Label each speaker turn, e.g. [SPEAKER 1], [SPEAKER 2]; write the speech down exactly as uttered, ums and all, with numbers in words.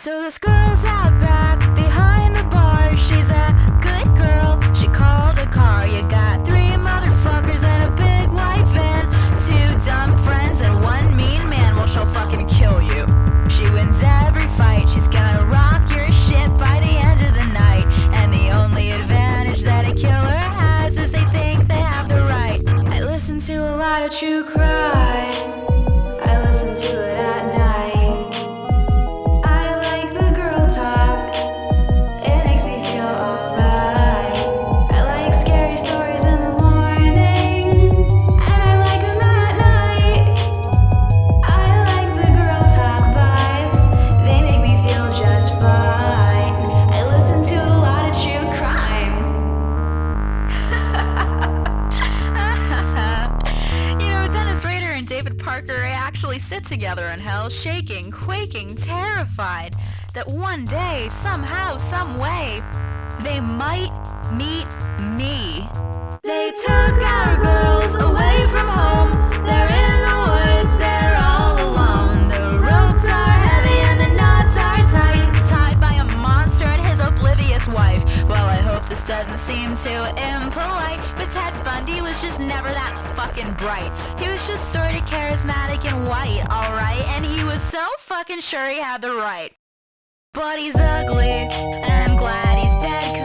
[SPEAKER 1] So this girl's out back behind the bar. She's a good girl. She called a car. You got three motherfuckers and a big white van, two dumb friends and one mean man. Well, she'll fucking kill you. She wins every fight. She's gonna rock your shit by the end of the night. And the only advantage that a killer has is they think they have the right. I listen to a lot of true crime. I listen to it at night. Sit together in hell, shaking, quaking, terrified that one day, somehow, some way, they might meet me. They took our girls away from home. They're in the woods, they're all alone. The ropes are heavy and the knots are tight, tied by a monster and his oblivious wife. Well, I hope this doesn't seem too impolite, but Ted Bundy was just never that fucking bright. He was just sort of charismatic and white, alright, and he was so fucking sure he had the right. But he's ugly, and I'm glad he's dead.